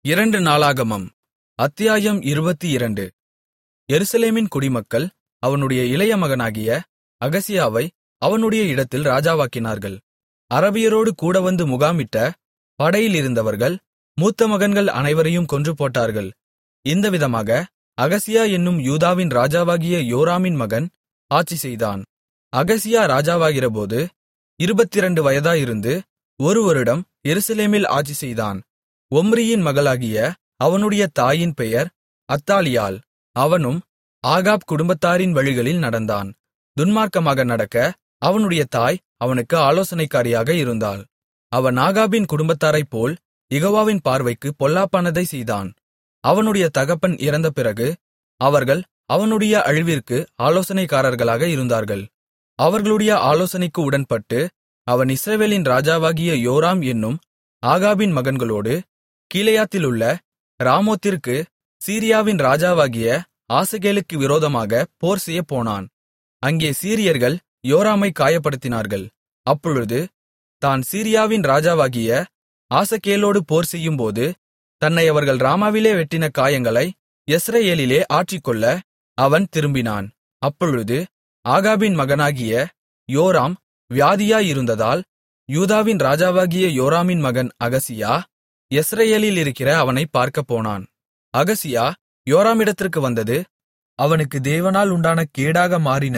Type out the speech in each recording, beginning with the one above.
இரண்டு நாளாகமம் அத்தியாயம் 22. எருசலேமின் குடிமக்கள் அவனுடைய இளைய மகனாகிய அகசியாவை அவனுடைய இடத்தில் ராஜாவாக்கினார்கள். அரபியரோடு கூட வந்து முகாமிட்ட படையிலிருந்தவர்கள் மூத்த மகன்கள் அனைவரையும் கொன்றுபோட்டார்கள். இந்த விதமாக அகசியா என்னும் யூதாவின் ராஜாவாகிய யோராமின் மகன் ஆட்சிசெய்தான். அகசியா ராஜாவாகிறபோது 22 வயதாயிருந்து 1 வருடம் எருசலேமில் ஆட்சிசெய்தான். ஒம்ரியின் மகளாகிய அவனுடைய தாயின் பெயர் அத்தாலியாள். அவனும் ஆகாப் குடும்பத்தாரின் வழிகளில் நடந்தான். துன்மார்க்கமாக நடக்க அவனுடைய தாய் அவனுக்கு ஆலோசனைக்காரியாக இருந்தாள். அவன் ஆகாபின் குடும்பத்தாரைப்போல் யெகோவாவின் பார்வைக்குப் பொல்லாப்பானதைச் செய்தான். அவனுடைய தகப்பன் இறந்த பிறகு அவர்கள் அவனுடைய அழிவிற்கு ஆலோசனைக்காரர்களாக இருந்தார்கள். அவர்களுடைய ஆலோசனைக்கு உடன்பட்டு அவன் இஸ்ரவேலின் ராஜாவாகிய யோராம் என்னும் ஆகாபின் மகன்களோடு கீலேயாத்திலுள்ள ராமோத்திற்கு சீரியாவின் ராஜாவாகிய ஆசகேலுக்கு விரோதமாக போர்செய்யப் போனான். அங்கே சீரியர்கள் யோராமைக் காயப்படுத்தினார்கள். அப்பொழுது தான் சீரியாவின் ராஜாவாகிய ஆசகேலோடு போர்செய்யும்போது தன்னை அவர்கள் ராமாவிலே வெட்டின காயங்களை யெஸ்ரயேலிலே ஆற்றிக்கொள்ள அவன் திரும்பினான். அப்பொழுது ஆகாபின் மகனாகிய யோராம் வியாதியாயிருந்ததால் யூதாவின் ராஜாவாகிய யோராமின் மகன் அகசியா யெஸ்ரயேலில் இருக்கிற அவனைப் பார்க்கப்போனான். அகசியா யோராமிடத்திற்கு வந்தது அவனுக்கு தேவனால் உண்டான கேடாக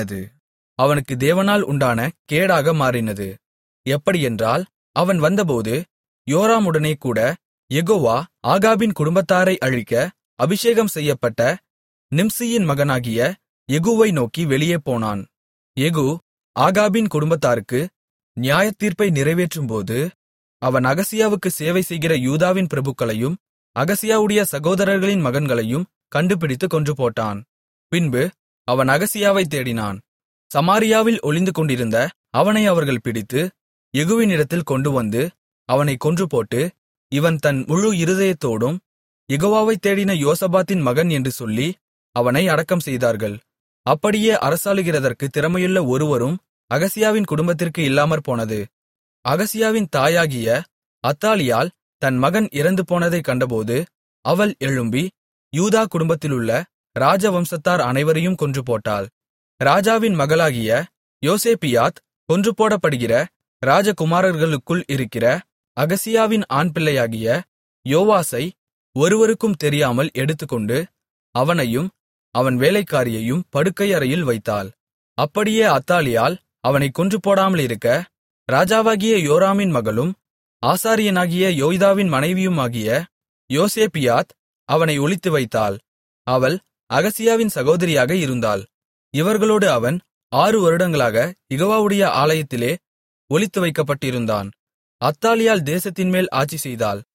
மாறினது. எப்படியென்றால் அவன் வந்தபோது யோராமுடனே கூட யெகோவா ஆகாபின் குடும்பத்தாரை அழிக்க அபிஷேகம் செய்யப்பட்ட நிம்சியின் மகனாகிய யெகூவை நோக்கி வெளியே போனான். யெகூ ஆகாபின் குடும்பத்தாருக்கு நியாயத்தீர்ப்பை நிறைவேற்றும்போது அவன் அகசியாவுக்கு சேவை செய்கிற யூதாவின் பிரபுக்களையும் அகசியாவுடைய சகோதரர்களின் மகன்களையும் கண்டுபிடித்துக் கொன்றுபோட்டான். பின்பு அவன் அகசியாவைத் தேடினான். சமாரியாவில் ஒளிந்து கொண்டிருந்த அவனை அவர்கள் பிடித்து யெகூவினிடத்தில் கொண்டுவந்து அவனைக் கொன்றுபோட்டு, இவன் தன் முழு இருதயத்தோடும் யெகோவாவைத் தேடின யோசபாத்தின் மகன் என்று சொல்லி அவனை அடக்கம் செய்தார்கள். அப்படியே அரசாளுகிறதற்கு திறமையுள்ள ஒருவரும் அகசியாவின் குடும்பத்திற்கு இல்லாமற்போனது. அகசியாவின் தாயாகிய அத்தாலியாள் தன் மகன் இறந்து போனதைக் கண்டபோது அவள் எழும்பி யூதா குடும்பத்திலுள்ள ராஜவம்சத்தார் அனைவரையும் கொன்றுபோட்டாள். ராஜாவின் மகளாகிய யோசேபியாத் கொன்றுபோடப்படுகிற ராஜகுமாரர்களுக்குள் இருக்கிற அகசியாவின் ஆண்பிள்ளையாகிய யோவாசை ஒருவருக்கும் தெரியாமல் எடுத்துக்கொண்டு அவனையும் அவன் வேலைக்காரியையும் படுக்கையறையில் வைத்தாள். அப்படியே அத்தாலியாள் அவனைக் கொன்றுபோடாமலிருக்க ராஜாவாகிய யோராமின் மகளும் ஆசாரியனாகிய யோய்தாவின் மனைவியுமாகிய யோசேபியாத் அவனை ஒளித்து வைத்தாள். அவள் அகசியாவின் சகோதரியாக இருந்தாள். இவர்களோடு அவன் 6 வருடங்களாக யெகோவாவுடைய ஆலயத்திலே ஒளித்து வைக்கப்பட்டிருந்தான். அத்தாலியாள் தேசத்தின்மேல் ஆட்சி செய்தாள்.